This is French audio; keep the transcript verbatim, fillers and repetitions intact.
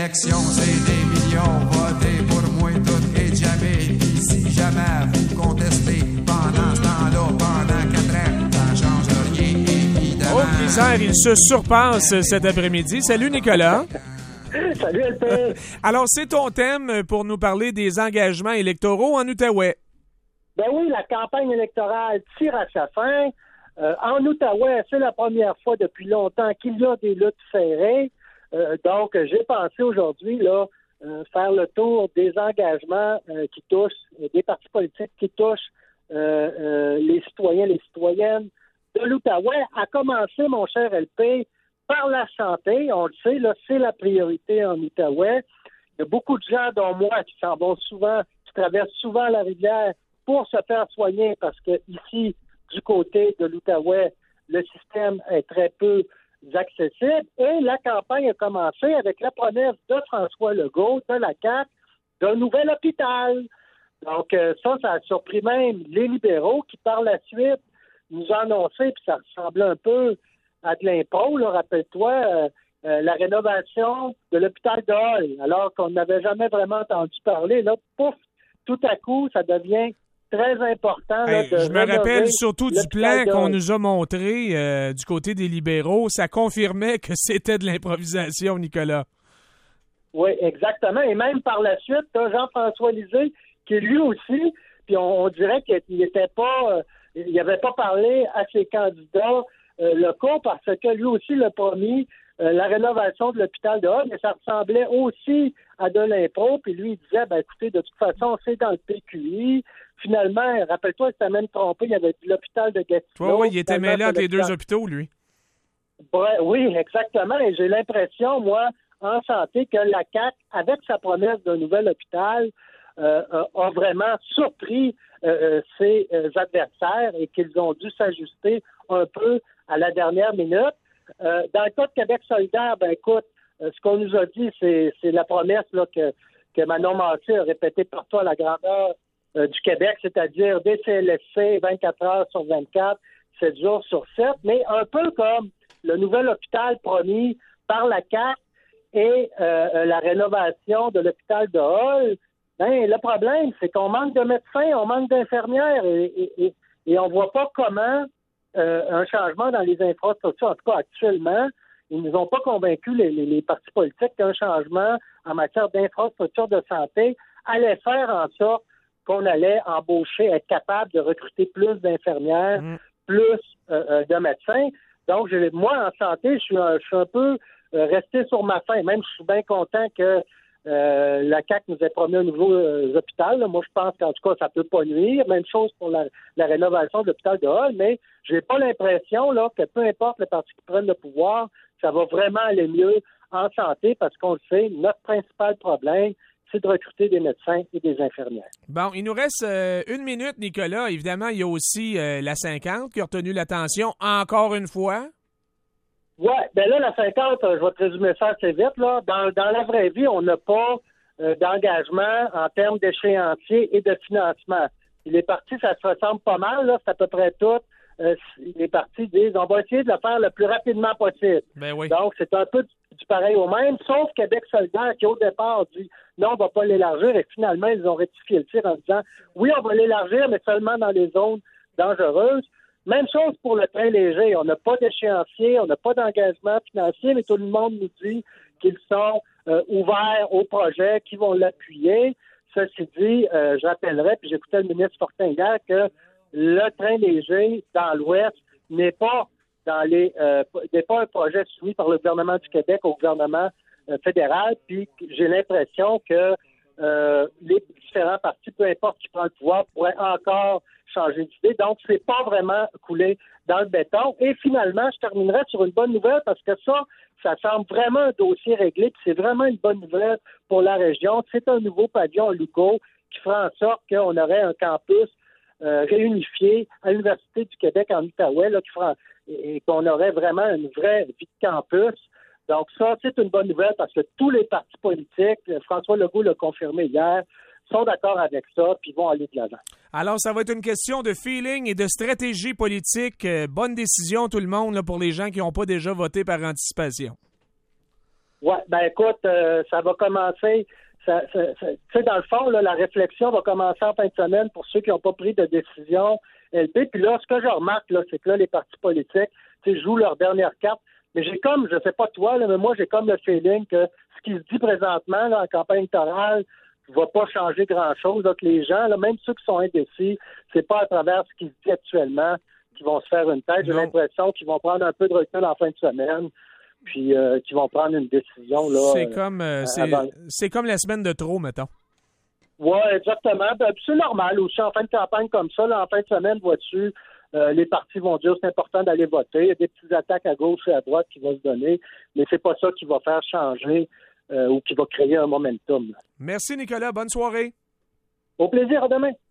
élection, c'est des millions. Votez pour moi tout et jamais. Puis si jamais vous contestez, pendant ce temps-là, pendant quatre ans, ça change rien, évidemment. Oh, misère, il se surpasse cet après-midi. Salut, Nicolas. Salut, L P. Alors, c'est ton thème pour nous parler des engagements électoraux en Outaouais. Ben oui, la campagne électorale tire à sa fin. Euh, en Outaouais, c'est la première fois depuis longtemps qu'il y a des luttes serrées. Euh, donc, j'ai pensé aujourd'hui là euh, faire le tour des engagements euh, qui touchent, euh, des partis politiques qui touchent euh, euh, les citoyens, les citoyennes de l'Outaouais. À commencer, mon cher L P, par la santé. On le sait, là, c'est la priorité en Outaouais. Il y a beaucoup de gens, dont moi, qui s'en vont souvent, qui traversent souvent la rivière pour se faire soigner parce que ici, du côté de l'Outaouais, le système est très peu accessible. Et la campagne a commencé avec la promesse de François Legault, de la C A Q, d'un nouvel hôpital. Donc, euh, ça, ça a surpris même les libéraux qui, par la suite, nous ont annoncé, puis ça ressemblait un peu à de l'impôt, là, rappelle-toi, euh, euh, la rénovation de l'hôpital de Hall, alors qu'on n'avait jamais vraiment entendu parler. Là, pouf, tout à coup, ça devient très important. Là, Hey, de je me rappelle rénover surtout du plan l'hôpital de qu'on Hall. nous a montré euh, du côté des libéraux. Ça confirmait que c'était de l'improvisation, Nicolas. Oui, exactement. Et même par la suite, t'as Jean-François Lisée, qui lui aussi, puis on, on dirait qu'il n'était pas, euh, il n'avait pas parlé à ses candidats euh, locaux parce que lui aussi l'a promis euh, la rénovation de l'hôpital de Hall, mais ça ressemblait aussi à de l'impro. Puis lui, il disait, ben écoutez, de toute façon, c'est dans le P Q I. Finalement, rappelle-toi, il s'était même trompé, il y avait dit l'hôpital de Gatineau. Oui, oui, il était Finalement, mêlé entre c'est les deux l'hôpital- hôpitaux, lui. Bref, oui, exactement. Et j'ai l'impression, moi, en santé, que la C A Q, avec sa promesse d'un nouvel hôpital, euh, a vraiment surpris euh, ses euh, adversaires et qu'ils ont dû s'ajuster un peu à la dernière minute. Euh, dans le cas de Québec solidaire, ben écoute, euh, ce qu'on nous a dit, c'est, c'est la promesse là, que, que Manon Massé a répétée partout à la grandeur euh, du Québec, c'est-à-dire des C L S C vingt-quatre heures sur vingt-quatre, sept jours sur sept, mais un peu comme le nouvel hôpital promis par la C A Q et euh, la rénovation de l'hôpital de Hall. Ben, le problème, c'est qu'on manque de médecins, on manque d'infirmières et, et, et, et on voit pas comment euh, un changement dans les infrastructures, en tout cas actuellement, ils ne nous ont pas convaincus, les, les, les partis politiques, qu'un changement en matière d'infrastructures de santé allait faire en sorte qu'on allait embaucher, être capable de recruter plus d'infirmières, mmh. plus euh, de médecins. Donc, je, moi, en santé, je suis un, je suis un peu euh, resté sur ma faim. Même, je suis bien content que euh, la C A Q nous ait promis un nouveau euh, hôpital. Là. Moi, je pense qu'en tout cas, ça peut pas nuire. Même chose pour la, la rénovation de l'hôpital de Hall, mais j'ai pas l'impression là que peu importe les partis qui prennent le pouvoir, ça va vraiment aller mieux en santé parce qu'on le sait, notre principal problème, c'est de recruter des médecins et des infirmières. Bon, il nous reste euh, une minute, Nicolas. Évidemment, il y a aussi euh, la cinquante qui a retenu l'attention encore une fois. Oui, bien là, la cinquante, je vais te résumer ça assez vite. Là. Dans, dans la vraie vie, on n'a pas euh, d'engagement en termes d'échéancier et de financement. Les partis, ça se ressemble pas mal, là, c'est à peu près tout. Euh, les partis disent on va essayer de le faire le plus rapidement possible. Ben oui. Donc, c'est un peu du, du pareil au même, sauf Québec solidaire qui, au départ, dit non, on va pas l'élargir, et finalement, ils ont rectifié le tir en disant oui, on va l'élargir, mais seulement dans les zones dangereuses. Même chose pour le train léger. On n'a pas d'échéancier, on n'a pas d'engagement financier, mais tout le monde nous dit qu'ils sont euh, ouverts au projet, qu'ils vont l'appuyer. Ceci dit, euh, je rappellerai, puis j'écoutais le ministre Fortin hier, que le train léger dans l'Ouest n'est pas dans les euh, n'est pas un projet soumis par le gouvernement du Québec au gouvernement euh, fédéral. Puis j'ai l'impression que euh, les différents partis, peu importe qui prend le pouvoir, pourraient encore changer d'idée. Donc, c'est pas vraiment coulé dans le béton. Et finalement, je terminerai sur une bonne nouvelle parce que ça, ça semble vraiment un dossier réglé. Puis c'est vraiment une bonne nouvelle pour la région. C'est un nouveau pavillon Lugo qui fera en sorte qu'on aurait un campus euh, réunifié à l'Université du Québec en Outaouais, là, qui fera, et, et qu'on aurait vraiment une vraie vie de campus. Donc ça, c'est une bonne nouvelle parce que tous les partis politiques, François Legault l'a confirmé hier, sont d'accord avec ça, puis vont aller de l'avant. Alors, ça va être une question de feeling et de stratégie politique. Euh, bonne décision, tout le monde, là, pour les gens qui n'ont pas déjà voté par anticipation. Oui, ben écoute, euh, ça va commencer. Ça, ça, ça, tu sais, dans le fond, là, la réflexion va commencer en fin de semaine pour ceux qui n'ont pas pris de décision L P. Puis là, ce que je remarque, là, c'est que là, les partis politiques, tu sais, jouent leur dernière carte. Mais j'ai comme, je sais pas toi, là, mais moi, j'ai comme le feeling que ce qui se dit présentement là, en campagne électorale ne va pas changer grand-chose. Donc, les gens, là, même ceux qui sont indécis, c'est pas à travers ce qui se dit actuellement qu'ils vont se faire une tête. J'ai Non. l'impression qu'ils vont prendre un peu de recul en fin de semaine. Puis euh, qui vont prendre une décision là. C'est comme euh, c'est, avant... c'est comme la semaine de trop, mettons. Oui, exactement. Ben, c'est normal aussi en fin de campagne comme ça. Là, en fin de semaine, vois-tu, euh, les partis vont dire c'est important d'aller voter. Il y a des petites attaques à gauche et à droite qui vont se donner, mais c'est pas ça qui va faire changer euh, ou qui va créer un momentum. Merci Nicolas, bonne soirée. Au plaisir, à demain.